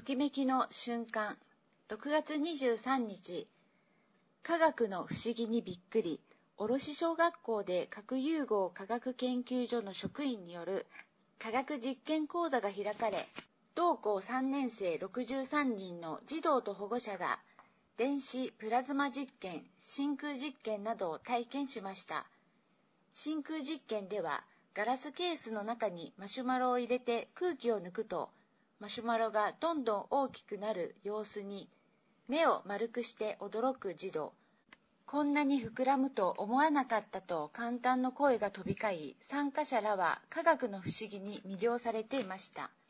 きめきの瞬間。6月23日、科学の不思議にびっくり、卸小学校で核融合科学研究所の職員による科学実験講座が開かれ、同校3年生63人の児童と保護者が電子プラズマ実験、真空実験などを体験しました。真空実験では、ガラスケースの中にマシュマロを入れて空気を抜くと、マシュマロがどんどん大きくなる様子に、目を丸くして驚く児童。こんなに膨らむと思わなかったと感嘆の声が飛び交い、参加者らは科学の不思議に魅了されていました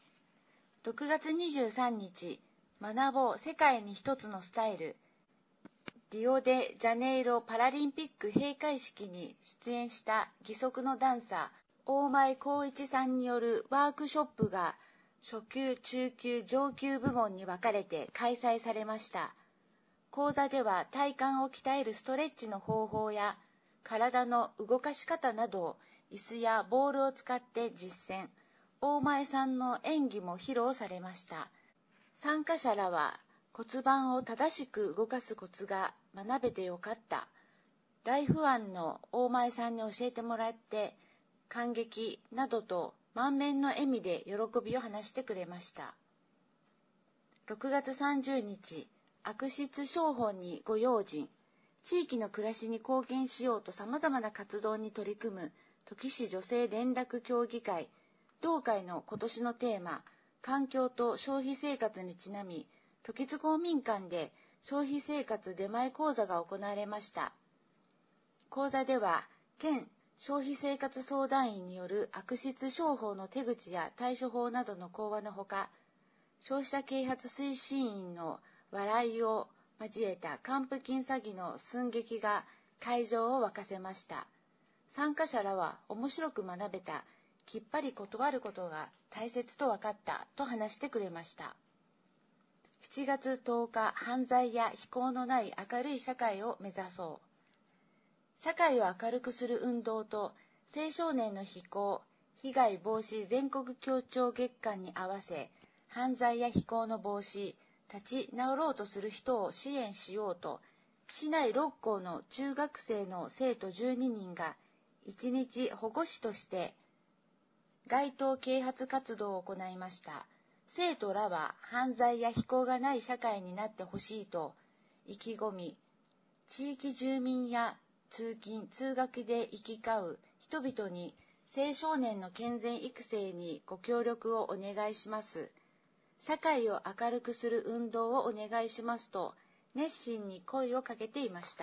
。6月23日、学ぼう世界に一つのスタイル。リオデジャネイロパラリンピック閉会式に出演した義足のダンサー、大前光一さんによるワークショップが初級、中級、上級部門に分かれて開催されました。講座では体幹を鍛えるストレッチの方法や体の動かし方などを椅子やボールを使って実践。大前さんの演技も披露されました。参加者らは骨盤を正しく動かすコツが学べてよかった。大不安の大前さんに教えてもらって感激などと満面の笑みで喜びを話してくれました。6月30日、悪質商法にご用心。地域の暮らしに貢献しようと様々な活動に取り組む土岐市女性連絡協議会。同会の今年のテーマ、環境と消費生活にちなみ、土岐津公民館で消費生活出前講座が行われました。講座では、県消費生活相談員による悪質商法の手口や対処法などの講話のほか、消費者啓発推進員の笑いを交えた還付金詐欺の寸劇が会場を沸かせました。参加者らは面白く学べた、きっぱり断ることが大切と分かったと話してくれました。7月10日、犯罪や非行のない明るい社会を目指そう。社会を明るくする運動と青少年の非行、被害防止全国協調月間に合わせ、犯罪や非行の防止、立ち直ろうとする人を支援しようと、市内6校の中学生の生徒12人が1日保護司として街頭啓発活動を行いました。生徒らは犯罪や非行がない社会になってほしいと意気込み、地域住民や通勤・通学で行き交う人々に青少年の健全育成にご協力をお願いします。社会を明るくする運動をお願いしますと熱心に声をかけていました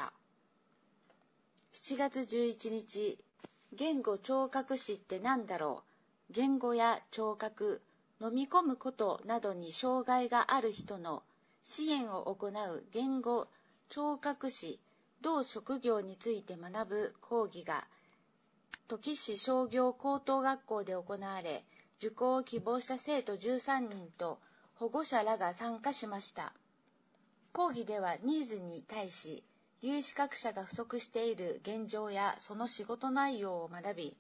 。7月11日、言語聴覚士って何だろう。言語や聴覚、飲み込むことなどに障害がある人の支援を行う言語聴覚士同職業について学ぶ講義が土岐市商業高等学校で行われ、受講を希望した生徒13人と保護者らが参加しました。講義ではニーズに対し、有資格者が不足している現状やその仕事内容を学び、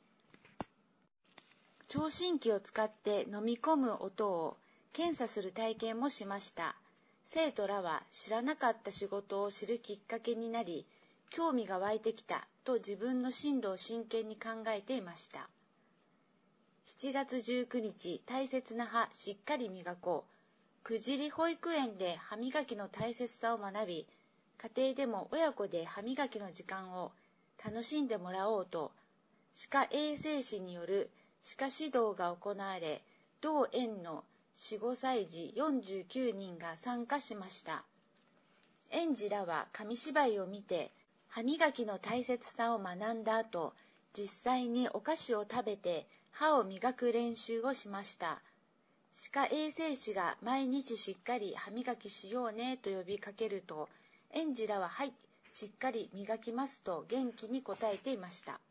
聴診器を使って飲み込む音を検査する体験もしました。生徒らは知らなかった仕事を知るきっかけになり、興味が湧いてきたと自分の進路を真剣に考えていました。7月19日、大切な歯しっかり磨こう。くじり保育園で歯磨きの大切さを学び、家庭でも親子で歯磨きの時間を楽しんでもらおうと、歯科衛生士による歯科指導が行われ、同園の4、5歳児49人が参加しました。園児らは紙芝居を見て、歯磨きの大切さを学んだ後、実際にお菓子を食べて歯を磨く練習をしました。歯科衛生士が毎日しっかり歯磨きしようねと呼びかけると、園児らははい、しっかり磨きますと元気に答えていました。